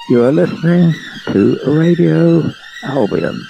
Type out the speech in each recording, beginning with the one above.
You are listening to Radio Albion.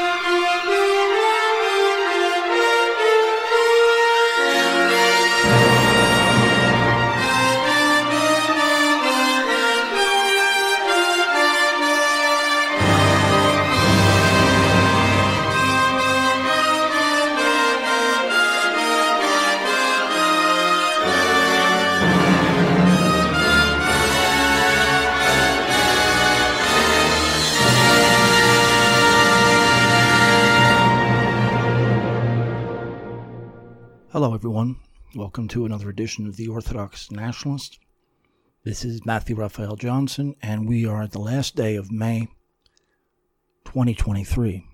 Hello everyone, welcome to another edition of The Orthodox Nationalist. This is Matthew Raphael Johnson, and we are at the last day of May 2023.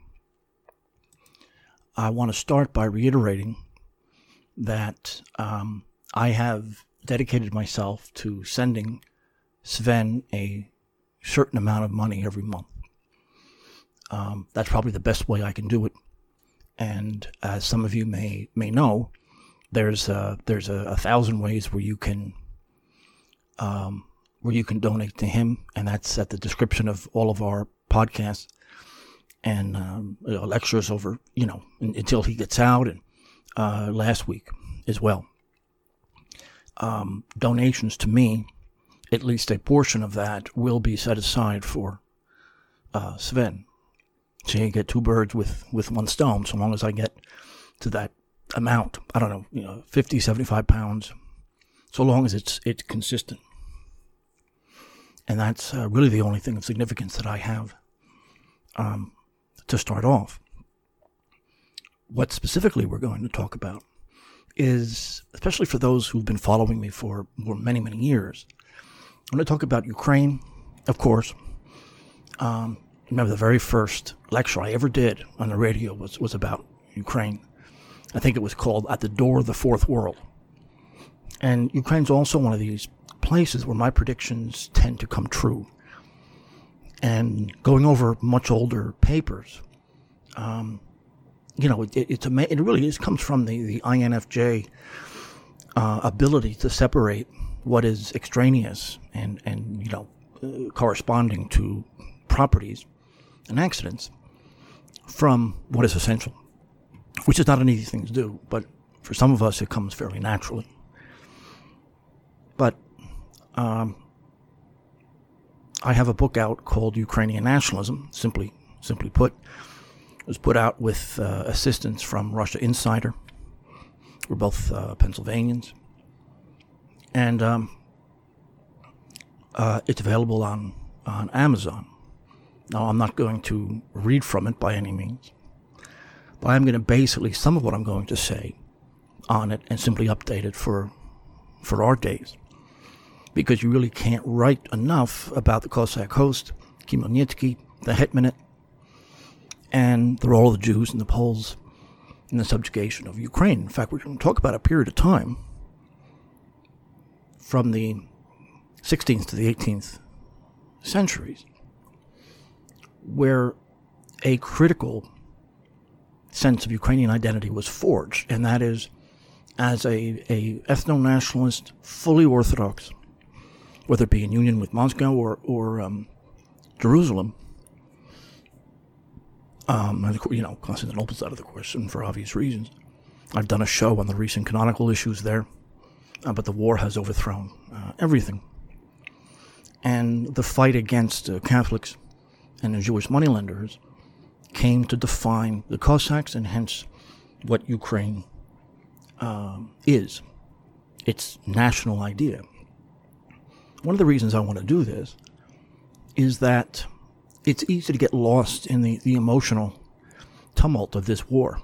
I want to start by reiterating that I have dedicated myself to sending Sven a certain amount of money every month. That's probably the best way I can do it, and as some of you may know, there's a 1,000 ways where you can donate to him, and that's at the description of all of our podcasts and lectures over until he gets out, and last week as well. Donations to me, at least a portion of that, will be set aside for Sven. So you get two birds with one stone, so long as I get to that amount, I don't know, 50, 75 pounds, so long as it's consistent. And that's really the only thing of significance that I have to start off. What specifically we're going to talk about is, especially for those who've been following me for many, many years, I'm going to talk about Ukraine, of course. Remember, the very first lecture I ever did on the radio was about Ukraine. I think it was called At the Door of the Fourth World. And Ukraine's also one of these places where my predictions tend to come true. And going over much older papers, it really is comes from the INFJ ability to separate what is extraneous and corresponding to properties and accidents from what is essential, which is not an easy thing to do, but for some of us it comes fairly naturally. But I have a book out called Ukrainian Nationalism, simply put. It was put out with assistance from Russia Insider. We're both Pennsylvanians. And it's available on Amazon. Now, I'm not going to read from it by any means, but I'm going to base at least some of what I'm going to say on it and simply update it for our days. Because you really can't write enough about the Cossack host, Khmelnytsky, the Hetmanate, and the role of the Jews and the Poles in the subjugation of Ukraine. In fact, we're going to talk about a period of time from the 16th to the 18th centuries where a critical sense of Ukrainian identity was forged, and that is as a ethno-nationalist, fully Orthodox, whether it be in union with Moscow or Jerusalem. Constantinople's out of the question for obvious reasons. I've done a show on the recent canonical issues there, but the war has overthrown everything. And the fight against Catholics and the Jewish moneylenders came to define the Cossacks and hence what Ukraine is, its national idea. One of the reasons I want to do this is that it's easy to get lost in the emotional tumult of this war.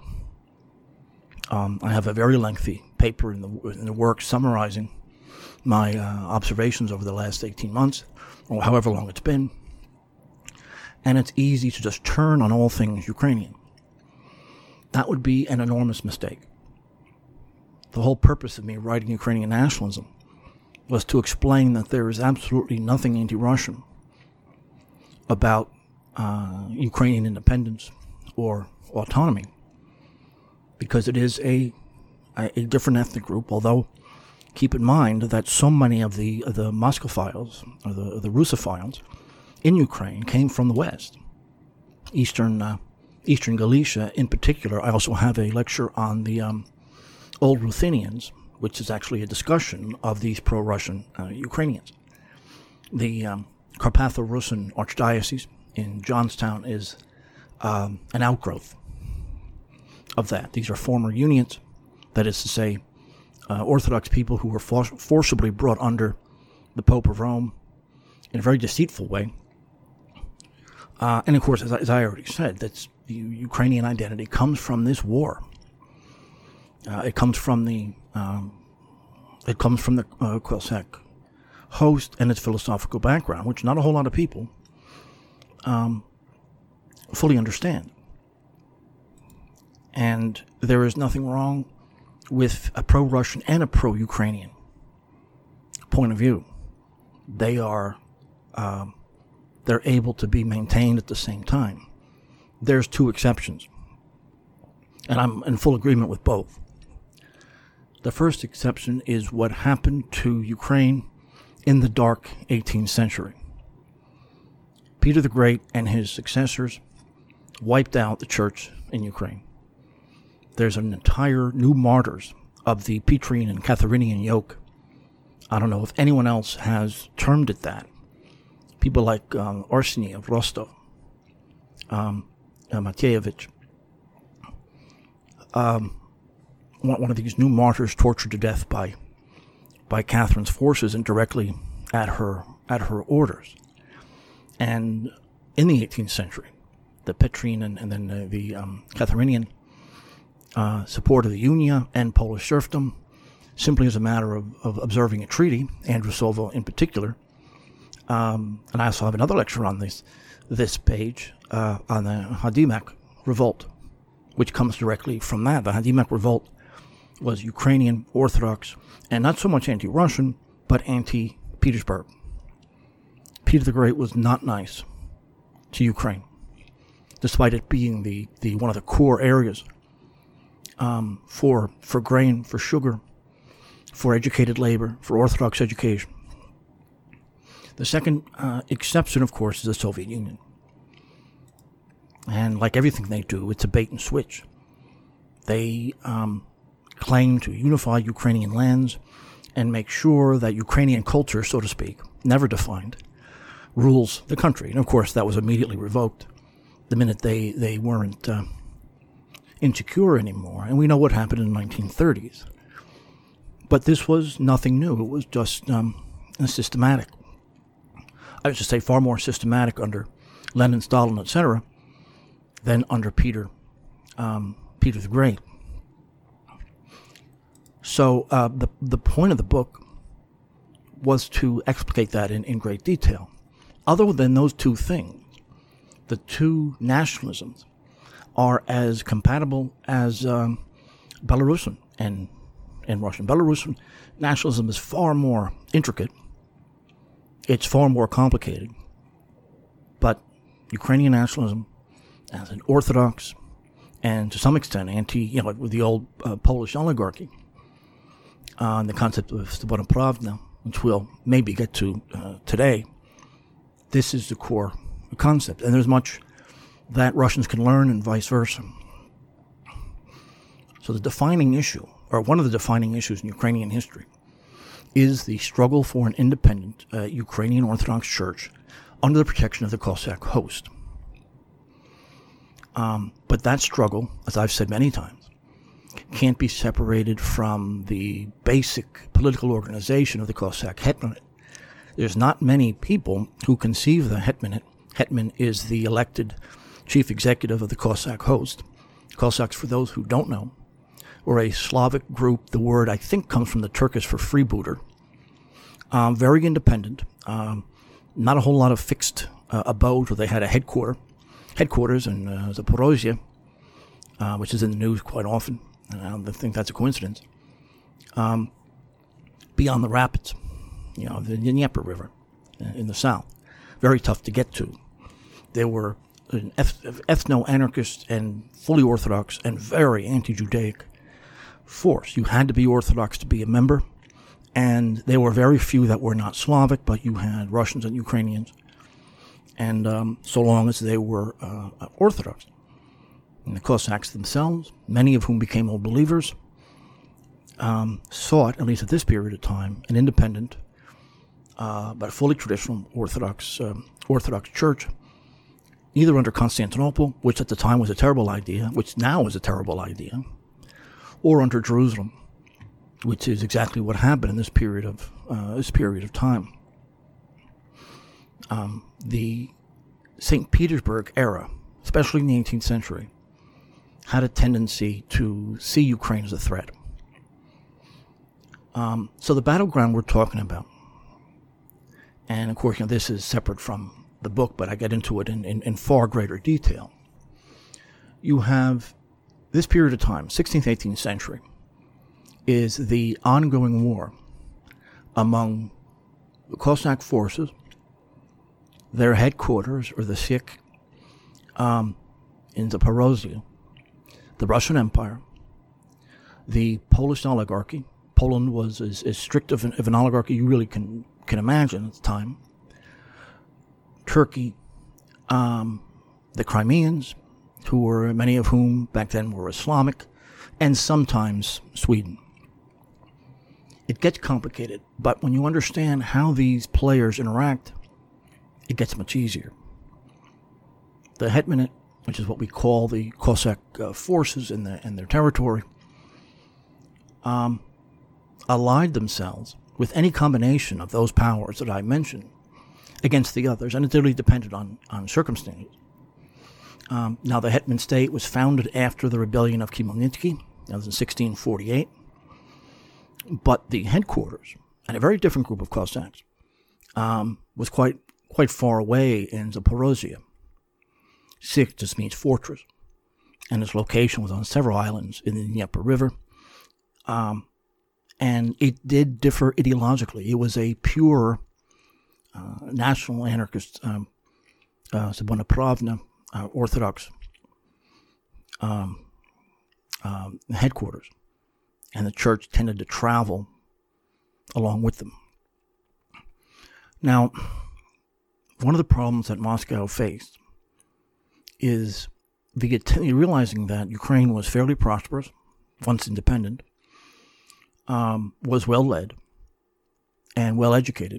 I have a very lengthy paper in the work summarizing my observations over the last 18 months, or however long it's been. And it's easy to just turn on all things Ukrainian. That would be an enormous mistake. The whole purpose of me writing Ukrainian Nationalism was to explain that there is absolutely nothing anti-Russian about Ukrainian independence or autonomy, because it is a different ethnic group, although keep in mind that so many of the Moskophiles, or the Russophiles, in Ukraine came from the West, Eastern Galicia in particular. I also have a lecture on the Old Ruthenians, which is actually a discussion of these pro-Russian Ukrainians. The Carpatho-Russian Archdiocese in Johnstown is an outgrowth of that. These are former unions, that is to say, Orthodox people who were forcibly brought under the Pope of Rome in a very deceitful way. And of course, as I already said, that's the Ukrainian identity comes from this war. It comes from the Cossack host and its philosophical background, which not a whole lot of people fully understand. And there is nothing wrong with a pro-Russian and a pro-Ukrainian point of view. They are they're able to be maintained at the same time. There's two exceptions, and I'm in full agreement with both. The first exception is what happened to Ukraine in the dark 18th century. Peter the Great and his successors wiped out the church in Ukraine. There's an entire new martyrs of the Petrine and Catharinian yoke. I don't know if anyone else has termed it that. People like Arseny of Rostov, Mateyevich, one of these new martyrs tortured to death by Catherine's forces and directly at her orders. And in the 18th century, the Petrine and then the Catharinian support of the Unia and Polish serfdom, simply as a matter of observing a treaty, Andrusovo in particular. And I also have another lecture on this page on the Hadimak revolt, which comes directly from that. The Hadimak revolt was Ukrainian Orthodox, and not so much anti-Russian, but anti-Petersburg. Peter the Great was not nice to Ukraine, despite it being the one of the core areas for grain, for sugar, for educated labor, for Orthodox education. The second exception, of course, is the Soviet Union. And like everything they do, it's a bait and switch. They claim to unify Ukrainian lands and make sure that Ukrainian culture, so to speak, never defined, rules the country. And of course, that was immediately revoked the minute they weren't insecure anymore. And we know what happened in the 1930s. But this was nothing new. It was just systematic. I should say far more systematic under Lenin, Stalin, etc., than under Peter the Great. So the point of the book was to explicate that in great detail. Other than those two things, the two nationalisms are as compatible as Belarusian and Russian. Belarusian nationalism is far more intricate. It's far more complicated. But Ukrainian nationalism as an Orthodox and to some extent with the old Polish oligarchy, and the concept of Svoboda Pravda, which we'll maybe get to today, this is the core concept. And there's much that Russians can learn and vice versa. So the defining issue, or one of the defining issues in Ukrainian history, is the struggle for an independent Ukrainian Orthodox Church under the protection of the Cossack host. But that struggle, as I've said many times, can't be separated from the basic political organization of the Cossack Hetmanate. There's not many people who conceive the Hetmanate. Hetman is the elected chief executive of the Cossack host. Cossacks, for those who don't know, were a Slavic group. The word, I think, comes from the Turkish for freebooter. Very independent. Not a whole lot of fixed abode, where they had a headquarters in Zaporozhye, which is in the news quite often. And I don't think that's a coincidence. Beyond the rapids, the Dnieper River in the south. Very tough to get to. They were an ethno-anarchist and fully Orthodox and very anti-Judaic force. You had to be Orthodox to be a member, and there were very few that were not Slavic, but you had Russians and Ukrainians and so long as they were Orthodox. And the Cossacks themselves, many of whom became old believers, sought, at least at this period of time, an independent but fully traditional Orthodox church, either under Constantinople, which at the time was a terrible idea, which now is a terrible idea, or under Jerusalem, which is exactly what happened in this period of time. The St. Petersburg era, especially in the 18th century, had a tendency to see Ukraine as a threat. So the battleground we're talking about, and of course, this is separate from the book, but I get into it in far greater detail. You have this period of time, 16th, 18th century, is the ongoing war among the Cossack forces, their headquarters, or the Sikh, in Zaporozhye, the Russian Empire, the Polish oligarchy. Poland was as strict of an oligarchy you really can imagine at the time. Turkey, the Crimeans, many of whom back then were Islamic, and sometimes Sweden. It gets complicated, but when you understand how these players interact, it gets much easier. The Hetmanate, which is what we call the Cossack forces in their territory, allied themselves with any combination of those powers that I mentioned against the others, and it really depended on circumstances. Now, the Hetman state was founded after the rebellion of Khmelnytsky. That was in 1648. But the headquarters, and a very different group of Cossacks, was quite far away in Zaporozhye. Sikh just means fortress, and its location was on several islands in the Dnieper River. And it did differ ideologically. It was a pure national anarchist, Sabonapravna, Orthodox headquarters, and the church tended to travel along with them. Now, one of the problems that Moscow faced is realizing that Ukraine was fairly prosperous, once independent, was well led and well educated.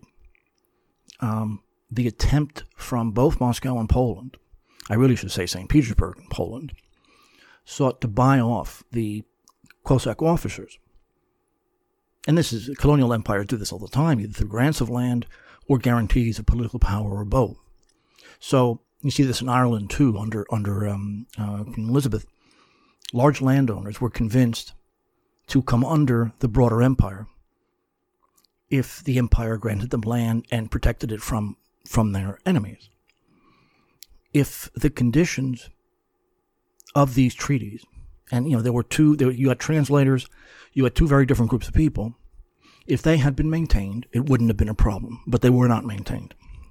The attempt from both Moscow and Poland, I really should say St. Petersburg and Poland, sought to buy off the Cossack officers. And colonial empires do this all the time, either through grants of land or guarantees of political power, or both. So you see this in Ireland too, under Queen Elizabeth. Large landowners were convinced to come under the broader empire if the empire granted them land and protected it from their enemies. If the conditions of these treaties, and you had translators, you had two very different groups of people. If they had been maintained, it wouldn't have been a problem, but they were not maintained.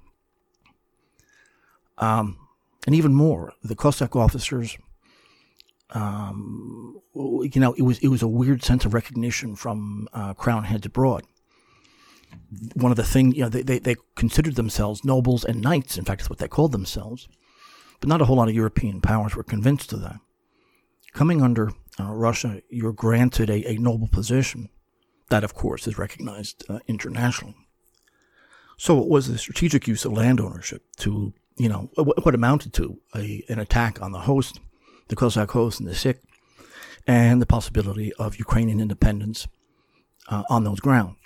And even more, the Cossack officers, it was a weird sense of recognition from crown heads abroad. One of the things, they considered themselves nobles and knights. In fact, that's what they called themselves. But not a whole lot of European powers were convinced of that. Coming under Russia, you're granted a noble position. That, of course, is recognized internationally. So it was the strategic use of land ownership to, what amounted to an attack on the host, the Cossack host and the Sikh, and the possibility of Ukrainian independence on those grounds.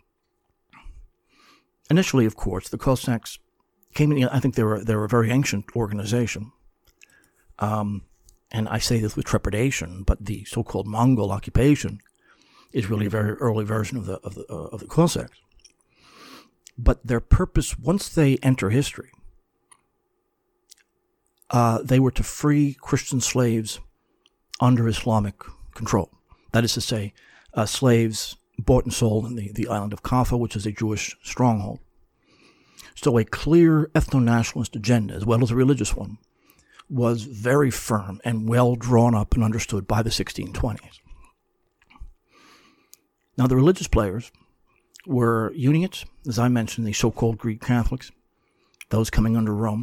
Initially, of course, the Cossacks came in. I think they were a very ancient organization, and I say this with trepidation. But the so-called Mongol occupation is really a very early version of the Cossacks. But their purpose, once they enter history, they were to free Christian slaves under Islamic control. That is to say, slaves bought and sold in the island of Kaffa, which is a Jewish stronghold. So a clear ethno-nationalist agenda, as well as a religious one, was very firm and well drawn up and understood by the 1620s. Now, the religious players were Uniates, as I mentioned, the so-called Greek Catholics, those coming under Rome.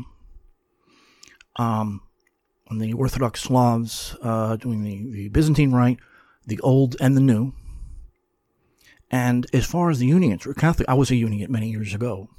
And the Orthodox Slavs doing the Byzantine Rite, the Old and the New. And as far as the Unions were Catholic, I was a Union many years ago.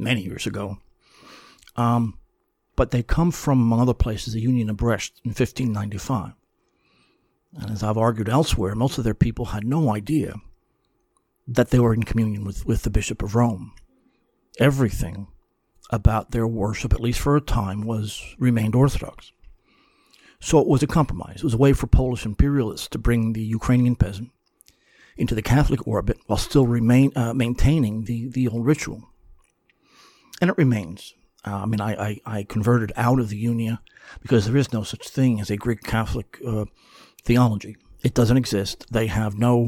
But they come from, among other places, the Union of Brest in 1595. And as I've argued elsewhere, most of their people had no idea that they were in communion with the Bishop of Rome. Everything about their worship, at least for a time, remained Orthodox. So it was a compromise. It was a way for Polish imperialists to bring the Ukrainian peasant into the Catholic orbit while still maintaining the old ritual. And it remains. I converted out of the Unia because there is no such thing as a Greek Catholic theology. It doesn't exist. They have no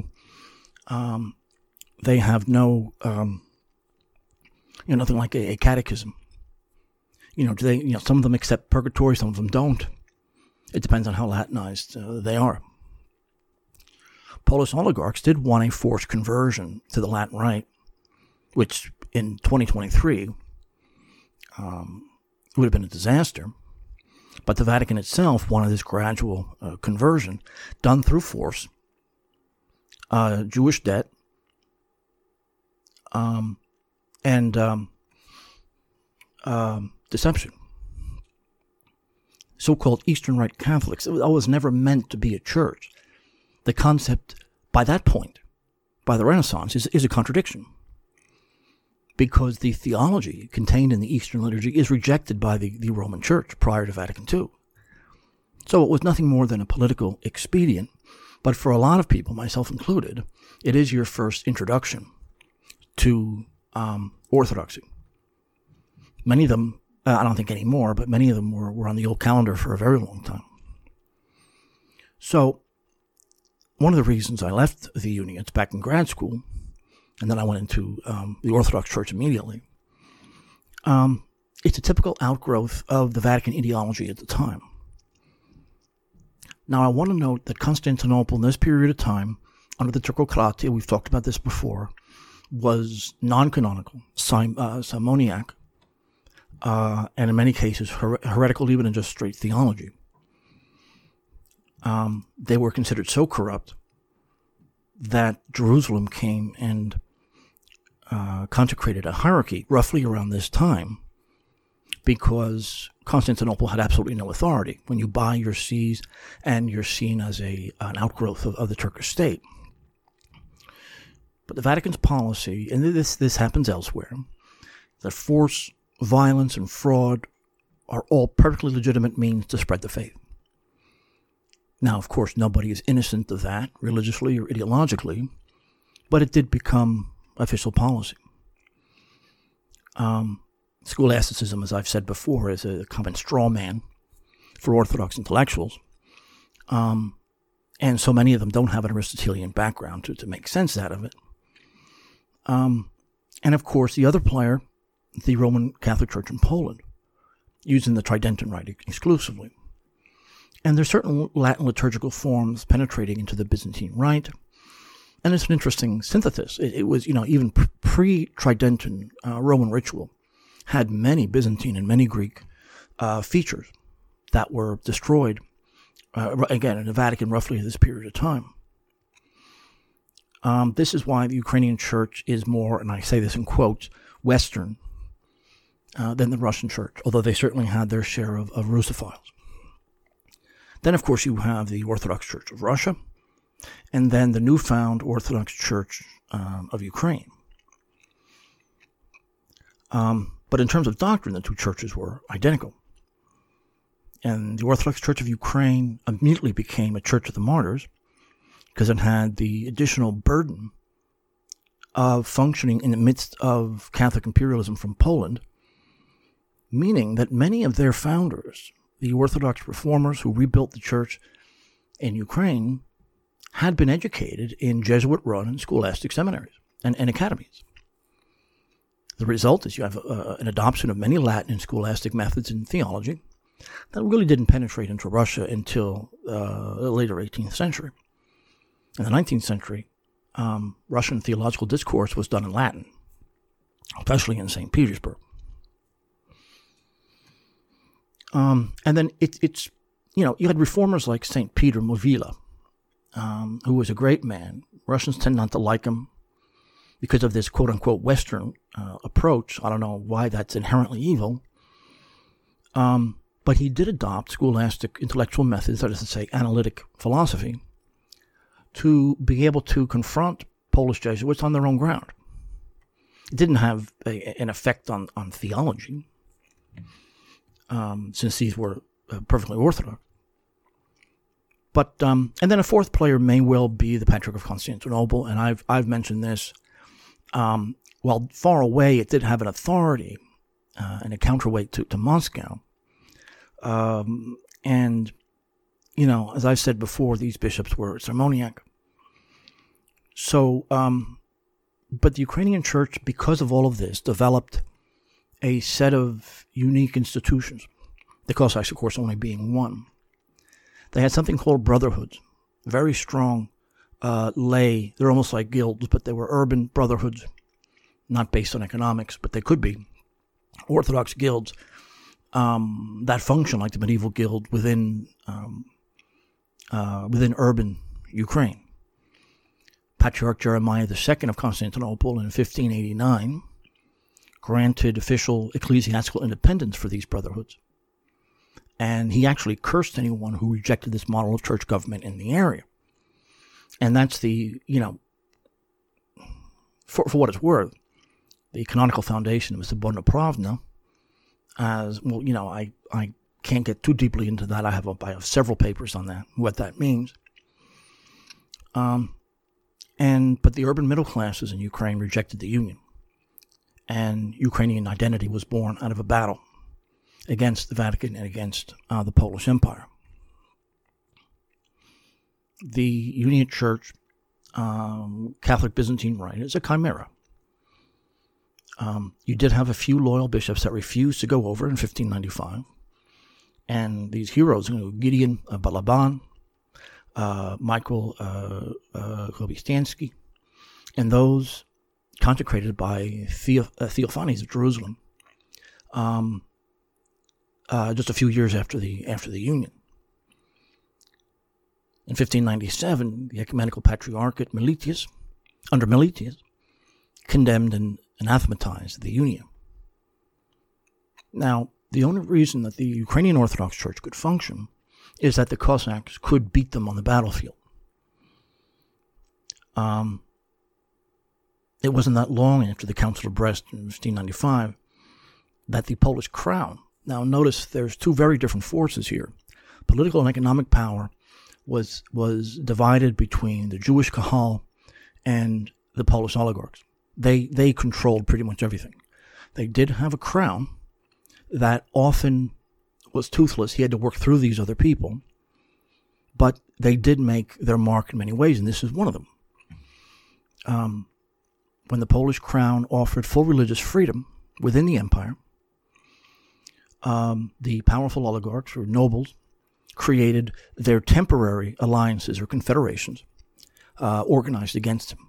nothing like a catechism. Some of them accept purgatory, some of them don't. It depends on how Latinized they are. Polish oligarchs did want a forced conversion to the Latin Rite, which in 2023 would have been a disaster. But the Vatican itself wanted this gradual conversion done through force, Jewish debt, and deception. So-called Eastern Rite Catholics, it was never meant to be a church. The concept, by that point, by the Renaissance, is a contradiction. Because the theology contained in the Eastern liturgy is rejected by the Roman Church prior to Vatican II. So it was nothing more than a political expedient, but for a lot of people, myself included, it is your first introduction to Orthodoxy. Many of them, I don't think anymore, but many of them were on the old calendar for a very long time. So one of the reasons I left the Unions back in grad school, and then I went into the Orthodox Church immediately, it's a typical outgrowth of the Vatican ideology at the time. Now, I want to note that Constantinople in this period of time, under the Turcocratia, we've talked about this before, was non-canonical, simoniac, and in many cases heretical even in just straight theology. They were considered so corrupt that Jerusalem came and consecrated a hierarchy roughly around this time, because Constantinople had absolutely no authority. When you buy your sees and you're seen as an outgrowth of the Turkish state. But the Vatican's policy, and this happens elsewhere, that force, violence, and fraud are all perfectly legitimate means to spread the faith. Now, of course, nobody is innocent of that, religiously or ideologically, but it did become official policy. Scholasticism, as I've said before, is a common straw man for Orthodox intellectuals. And so many of them don't have an Aristotelian background to make sense out of it. And of course, the other player, the Roman Catholic Church in Poland, using the Tridentan Rite exclusively. And there's certain Latin liturgical forms penetrating into the Byzantine Rite. And it's an interesting synthesis. It was, even pre-Tridentan Roman ritual had many Byzantine and many Greek features that were destroyed, again, in the Vatican roughly at this period of time. This is why the Ukrainian church is more, and I say this in quotes, Western than the Russian church, although they certainly had their share of Russophiles. Then, of course, you have the Orthodox Church of Russia, and then the newfound Orthodox Church of Ukraine. But in terms of doctrine, the two churches were identical. And the Orthodox Church of Ukraine immediately became a Church of the Martyrs because it had the additional burden of functioning in the midst of Catholic imperialism from Poland, meaning that many of their founders, the Orthodox reformers who rebuilt the church in Ukraine, had been educated in Jesuit-run and scholastic seminaries and academies. The result is you have an adoption of many Latin and scholastic methods in theology that really didn't penetrate into Russia until the later 18th century. In the 19th century, Russian theological discourse was done in Latin, especially in St. Petersburg. And then it's, you had reformers like St. Peter Movila, who was a great man. Russians tend not to like him because of this quote-unquote Western approach. I don't know why that's inherently evil. But he did adopt scholastic intellectual methods, that is to say, analytic philosophy, to be able to confront Polish Jesuits on their own ground. It didn't have an effect on theology, since these were perfectly orthodox. But and then a fourth player may well be the Patriarch of Constantinople, and I've mentioned this. While far away, it did have an authority and a counterweight to Moscow. And, as I've said before, these bishops were ceremoniac. So, but the Ukrainian church, because of all of this, developed a set of unique institutions. The Cossacks, of course, only being one. They had something called brotherhoods, very strong lay. They're almost like guilds, but they were urban brotherhoods, not based on economics, but they could be Orthodox guilds that function like the medieval guild within urban Ukraine. Patriarch Jeremiah II of Constantinople in 1589 granted official ecclesiastical independence for these brotherhoods. And he actually cursed anyone who rejected this model of church government in the area. And that's the, for what it's worth, the canonical foundation of Sobodna Pravda, as well, I can't get too deeply into that. I have several papers on that, what that means. But the urban middle classes in Ukraine rejected the Union. And Ukrainian identity was born out of a battle against the Vatican and against the Polish Empire. The Union Church, Catholic Byzantine Rite, is a chimera. You did have a few loyal bishops that refused to go over in 1595. And these heroes, Gideon Balaban, Michael Kobystansky, and those consecrated by Theophanes of Jerusalem, just a few years after the Union. In 1597, the Ecumenical Patriarchate under Meletius, condemned and anathematized the Union. Now, the only reason that the Ukrainian Orthodox Church could function is that the Cossacks could beat them on the battlefield. It wasn't that long after the Council of Brest in 1595 that the Polish crown. Now, notice there's two very different forces here. Political and economic power was divided between the Jewish Kahal and the Polish oligarchs. They controlled pretty much everything. They did have a crown that often was toothless. He had to work through these other people. But they did make their mark in many ways, and this is one of them. When the Polish crown offered full religious freedom within the empire, the powerful oligarchs or nobles created their temporary alliances or confederations organized against him.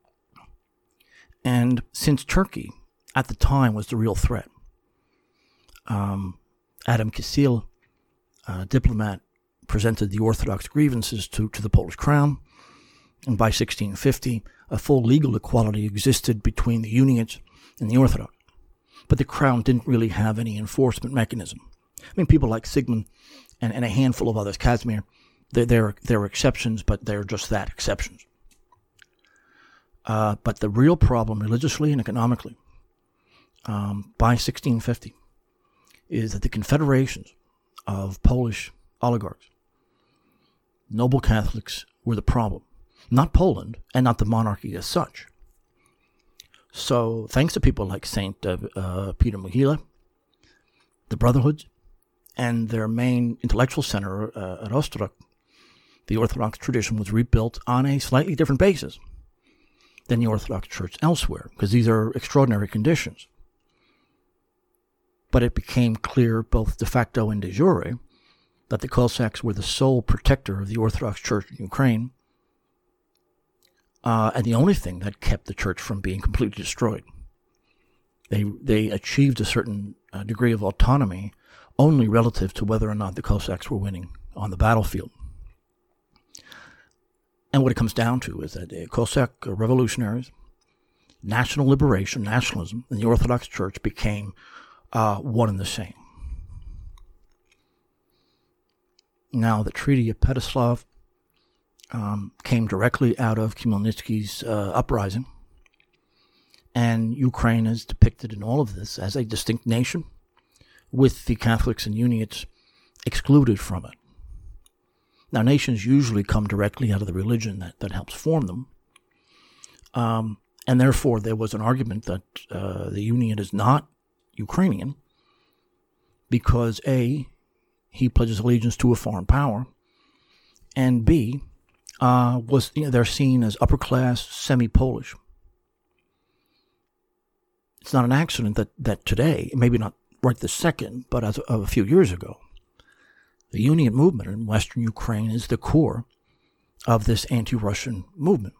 And since Turkey, at the time, was the real threat, Adam Kisil, a diplomat, presented the Orthodox grievances to the Polish crown, and by 1650, a full legal equality existed between the Unionists and the Orthodox. But the crown didn't really have any enforcement mechanism. I mean, people like Sigmund and a handful of others, Casimir, they're exceptions, but they're just that, exceptions. But the real problem, religiously and economically, by 1650, is that the confederations of Polish oligarchs, noble Catholics, were the problem. Not Poland, and not the monarchy as such. So, thanks to people like St. Peter Mohila, the Brotherhoods, and their main intellectual center at Ostrog, the Orthodox tradition was rebuilt on a slightly different basis than the Orthodox Church elsewhere, because these are extraordinary conditions. But it became clear, both de facto and de jure, that the Cossacks were the sole protector of the Orthodox Church in Ukraine, and the only thing that kept the church from being completely destroyed. They achieved a certain degree of autonomy only relative to whether or not the Cossacks were winning on the battlefield. And what it comes down to is that the Cossack revolutionaries, national liberation, nationalism, and the Orthodox Church became one and the same. Now, the Treaty of Peteslav came directly out of Khmelnytsky's uprising, and Ukraine is depicted in all of this as a distinct nation, with the Catholics and Uniates excluded from it. Now, nations usually come directly out of the religion that helps form them, and therefore there was an argument that the Uniate is not Ukrainian because A, he pledges allegiance to a foreign power, and B, they're seen as upper-class, semi-Polish. It's not an accident that today, maybe not right this second, but as of a few years ago, the Uniate movement in Western Ukraine is the core of this anti-Russian movement.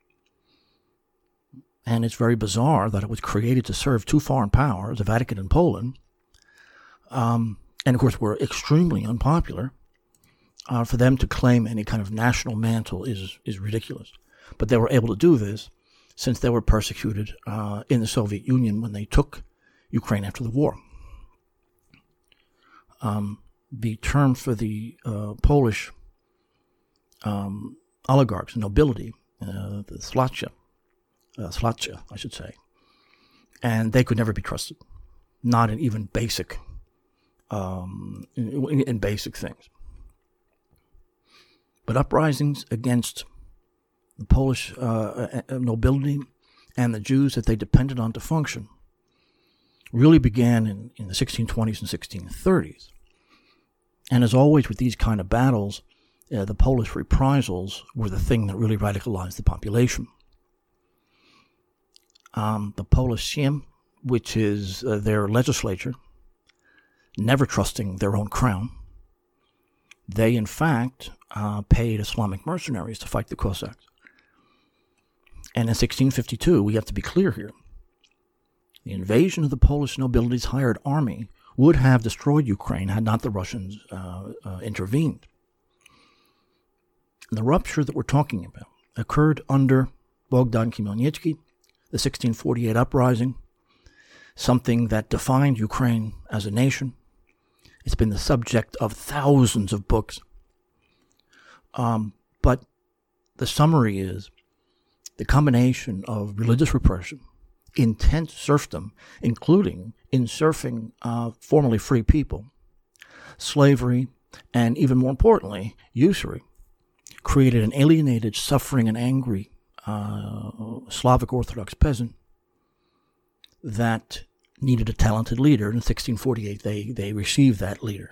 And it's very bizarre that it was created to serve two foreign powers, the Vatican and Poland, and of course were extremely unpopular. For them to claim any kind of national mantle is ridiculous. But they were able to do this since they were persecuted in the Soviet Union when they took Ukraine after the war. The term for the Polish oligarchs, nobility, the Szlachta, I should say, and they could never be trusted, not in even basic, in basic things. But uprisings against the Polish nobility and the Jews that they depended on to function really began in the 1620s and 1630s. And as always with these kind of battles, the Polish reprisals were the thing that really radicalized the population. The Polish Sejm, which is their legislature, never trusting their own crown, they in fact paid Islamic mercenaries to fight the Cossacks. And in 1652, we have to be clear here, the invasion of the Polish nobility's hired army would have destroyed Ukraine had not the Russians intervened. And the rupture that we're talking about occurred under Bogdan Khmelnytsky, the 1648 uprising, something that defined Ukraine as a nation. It's been the subject of thousands of books. But the summary is the combination of religious repression, intense serfdom, including in serfing formerly free people, slavery, and even more importantly, usury, created an alienated, suffering, and angry Slavic Orthodox peasant that needed a talented leader. In 1648, they received that leader.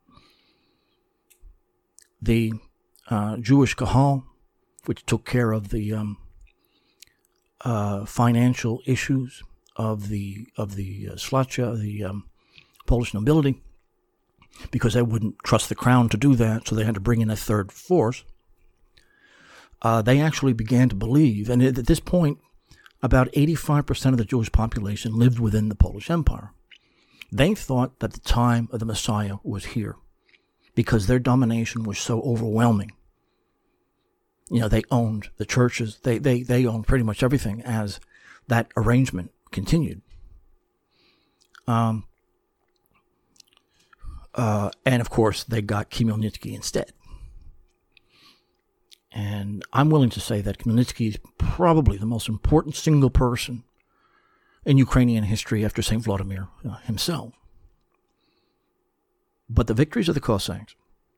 The Jewish Kahal, which took care of the financial issues of the Szlachta, the Polish nobility, because they wouldn't trust the crown to do that, so they had to bring in a third force. They actually began to believe, and at this point, about 85% of the Jewish population lived within the Polish Empire. They thought that the time of the Messiah was here because their domination was so overwhelming. You know, they owned the churches. They owned pretty much everything as that arrangement continued. And of course, they got Khmelnytsky instead. And I'm willing to say that Khmelnytsky is probably the most important single person in Ukrainian history after St. Vladimir himself. But the victories of the Cossacks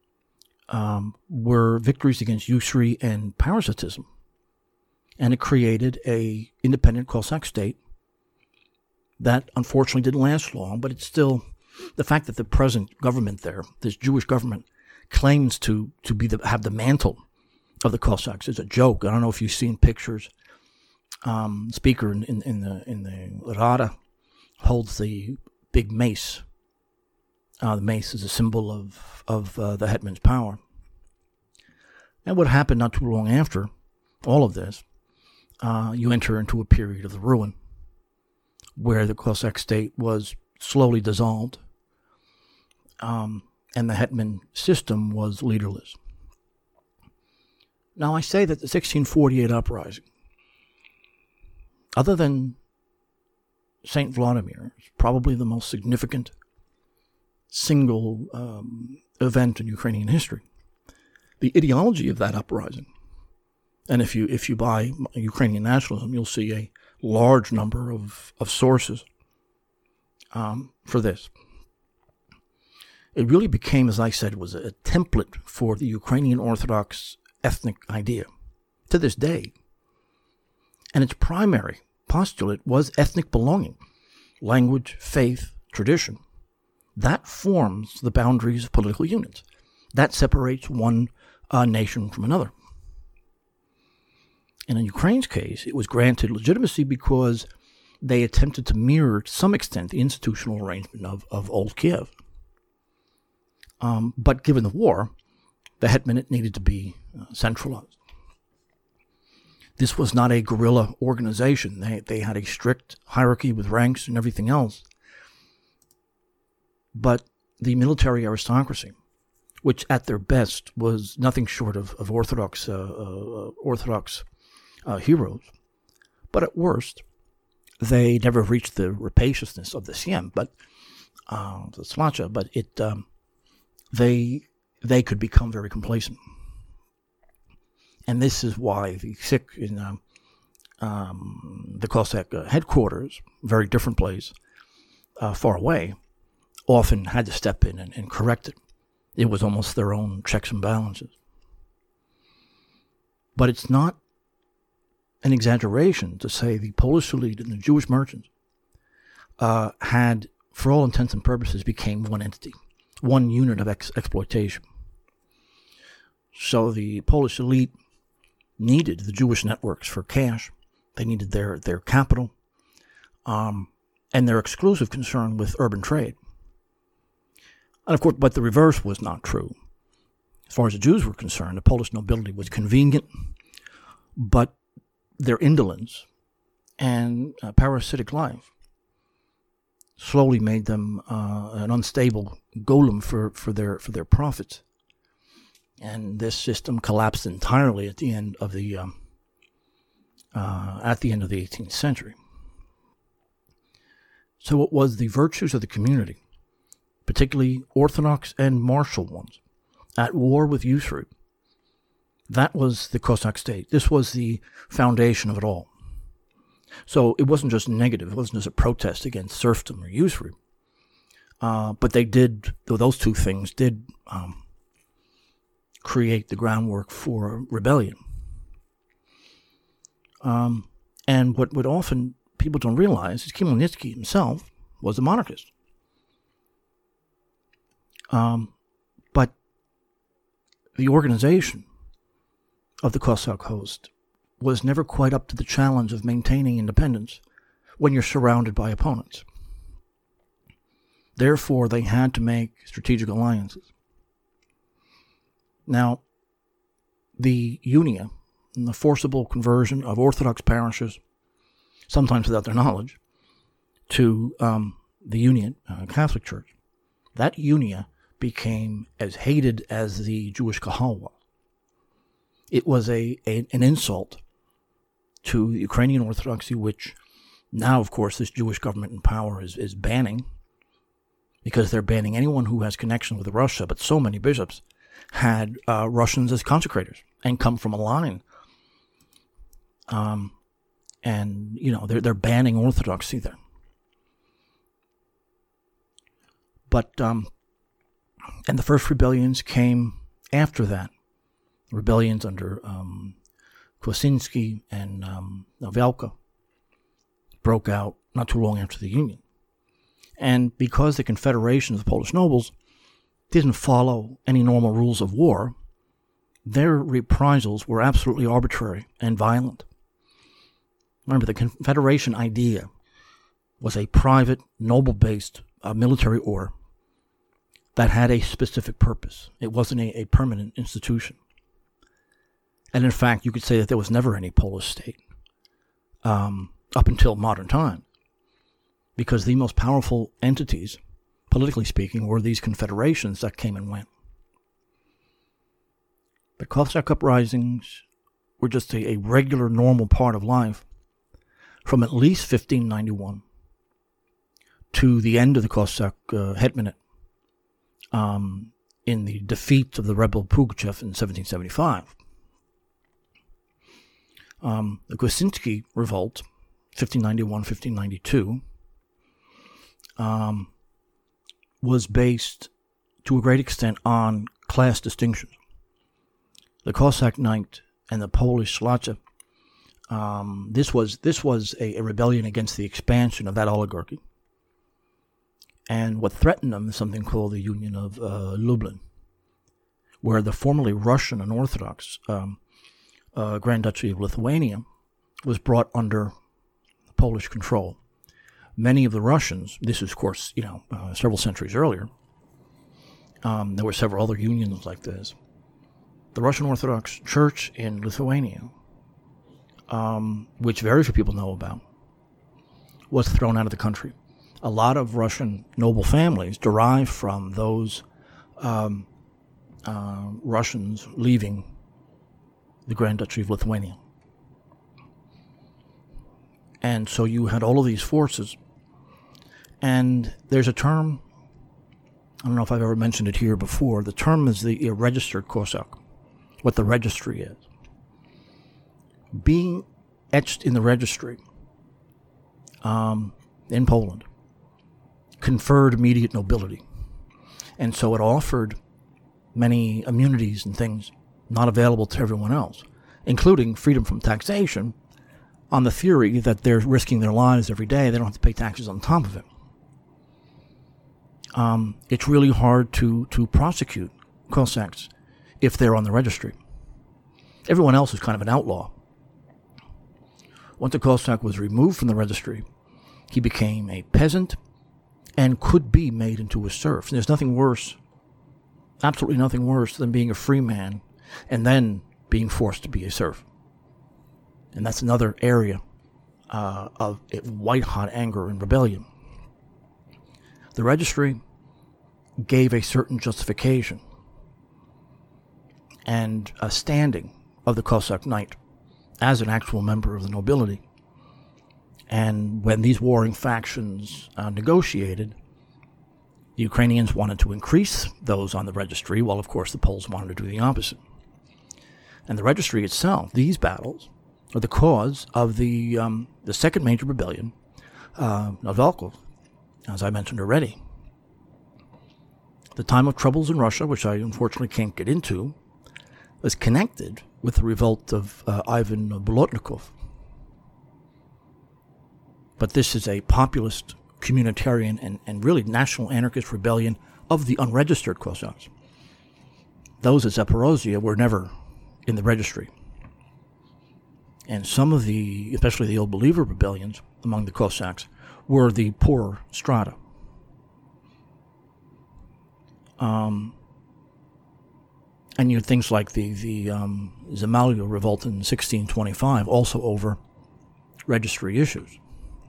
were victories against usury and parasitism. And it created an independent Cossack state that unfortunately didn't last long, but it's still the fact that the present government there, this Jewish government, claims to have the mantle of the Cossacks is a joke. I don't know if you've seen pictures. Speaker in the Rada holds the big mace. The mace is a symbol of the hetman's power. And what happened not too long after all of this, you enter into a period of the ruin, where the Cossack state was slowly dissolved. and the hetman system was leaderless. Now, I say that the 1648 uprising, other than St. Vladimir, is probably the most significant single event in Ukrainian history. The ideology of that uprising, and if you buy Ukrainian nationalism, you'll see a large number of sources for this. It really became, as I said, was a template for the Ukrainian Orthodox ethnic idea to this day. And its primary postulate was ethnic belonging, language, faith, tradition. That forms the boundaries of political units. That separates one nation from another. And in Ukraine's case, it was granted legitimacy because they attempted to mirror, to some extent, the institutional arrangement of Old Kiev. But given the war, the hetmanate needed to be centralized. This was not a guerrilla organization. They had a strict hierarchy with ranks and everything else. But the military aristocracy, which at their best was nothing short of Orthodox heroes, but at worst, they never reached the rapaciousness of the Siem, but the Slacha. But they could become very complacent, and this is why the Sikh in the Cossack headquarters, very different place, far away, often had to step in and correct it. It was almost their own checks and balances. But it's not an exaggeration to say the Polish elite and the Jewish merchants had, for all intents and purposes, became one entity, one unit of exploitation. So the Polish elite needed the Jewish networks for cash. They needed their capital, and their exclusive concern with urban trade. And of course, but the reverse was not true. As far as the Jews were concerned, the Polish nobility was convenient, but their indolence and parasitic life slowly made them an unstable golem for their profits. And this system collapsed entirely at the end of the 18th century. So it was the virtues of the community, particularly Orthodox and martial ones, at war with usury. That was the Cossack state. This was the foundation of it all. So it wasn't just negative. It wasn't just a protest against serfdom or usury. But those two things did create the groundwork for rebellion. And what often people don't realize is Khmelnytsky himself was a monarchist. But the organization of the Cossack host was never quite up to the challenge of maintaining independence when you're surrounded by opponents. Therefore, they had to make strategic alliances. Now, the Unia, and the forcible conversion of Orthodox parishes, sometimes without their knowledge, to the Union Catholic Church, that Unia became as hated as the Jewish Kahal was. It was an insult to the Ukrainian Orthodoxy, which now, of course, this Jewish government in power is banning, because they're banning anyone who has connection with Russia. But so many bishops had Russians as consecrators and come from a line. And, they're banning Orthodoxy there. But, and the first rebellions came after that. Rebellions under Kwasinski and Velka broke out not too long after the Union. And because the Confederation of the Polish nobles didn't follow any normal rules of war, their reprisals were absolutely arbitrary and violent. Remember, the Confederation idea was a private, noble-based military order that had a specific purpose. It wasn't a permanent institution. And in fact, you could say that there was never any Polish state up until modern times, because the most powerful entities, politically speaking, were these confederations that came and went. The Cossack uprisings were just a regular, normal part of life from at least 1591 to the end of the Cossack hetmanate in the defeat of the rebel Pugachev in 1775. The Kosinski revolt, 1591-1592, was based to a great extent on class distinctions. The Cossack Knight and the Polish Szlachta, this was a rebellion against the expansion of that oligarchy. And what threatened them is something called the Union of Lublin, where the formerly Russian and Orthodox Grand Duchy of Lithuania was brought under Polish control. Many of the Russians, this is, of course, several centuries earlier, there were several other unions like this. The Russian Orthodox Church in Lithuania, which very few people know about, was thrown out of the country. A lot of Russian noble families derive from those Russians leaving the Grand Duchy of Lithuania. And so you had all of these forces. And there's a term, I don't know if I've ever mentioned it here before, the term is the registered Cossack, what the registry is. Being etched in the registry in Poland conferred immediate nobility. And so it offered many immunities and things not available to everyone else, including freedom from taxation, on the theory that they're risking their lives every day. They don't have to pay taxes on top of it. It's really hard to prosecute Cossacks if they're on the registry. Everyone else is kind of an outlaw. Once a Cossack was removed from the registry, he became a peasant and could be made into a serf. And there's nothing worse, absolutely nothing worse, than being a free man and then being forced to be a serf. And that's another area of white-hot anger and rebellion. The registry gave a certain justification and a standing of the Cossack Knight as an actual member of the nobility. And when these warring factions negotiated, the Ukrainians wanted to increase those on the registry, while of course the Poles wanted to do the opposite. And the registry itself, these battles, are the cause of the second major rebellion, Novalkov, as I mentioned already. The time of troubles in Russia, which I unfortunately can't get into, was connected with the revolt of Ivan Bolotnikov. But this is a populist, communitarian, and really national anarchist rebellion of the unregistered Cossacks. Those at Zaporozhye were never in the registry. And some of the, especially the Old Believer rebellions among the Cossacks, were the poorer strata. And you had things like the Zamalya revolt in 1625, also over registry issues.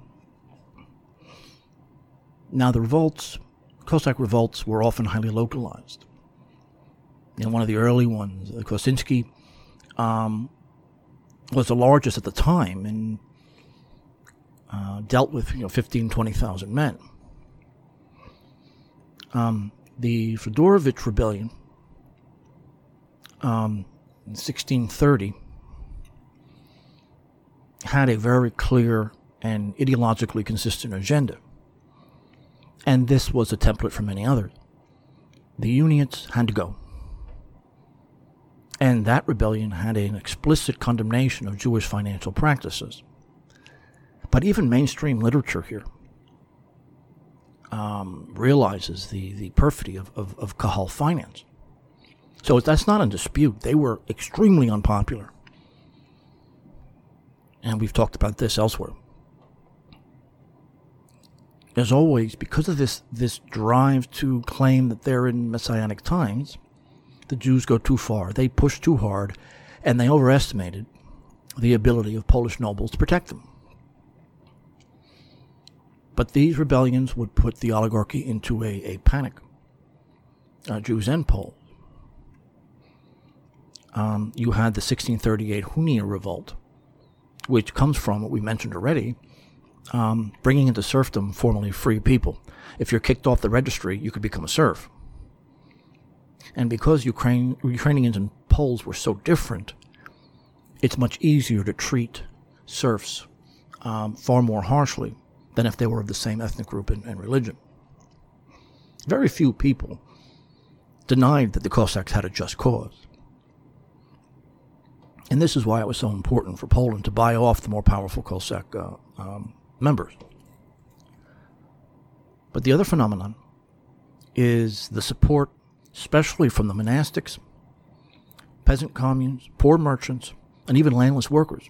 Now the revolts, Cossack revolts, were often highly localized. And one of the early ones, Kosinski, was the largest at the time and dealt with 15,000, 20,000 men. The Fedorovich Rebellion in 1630 had a very clear and ideologically consistent agenda. And this was a template for many others. The Uniats had to go. And that rebellion had an explicit condemnation of Jewish financial practices. But even mainstream literature here realizes the perfidy of Kahal finance. So that's not in dispute. They were extremely unpopular. And we've talked about this elsewhere. As always, because of this drive to claim that they're in Messianic times, the Jews go too far. They push too hard, and they overestimated the ability of Polish nobles to protect them. But these rebellions would put the oligarchy into a panic, Jews and Poles. You had the 1638 Hunia revolt, which comes from what we mentioned already, bringing into serfdom formerly free people. If you're kicked off the registry, you could become a serf. And because Ukrainians and Poles were so different, it's much easier to treat serfs far more harshly than if they were of the same ethnic group and religion. Very few people denied that the Cossacks had a just cause. And this is why it was so important for Poland to buy off the more powerful Cossack members. But the other phenomenon is the support, especially from the monastics, peasant communes, poor merchants, and even landless workers.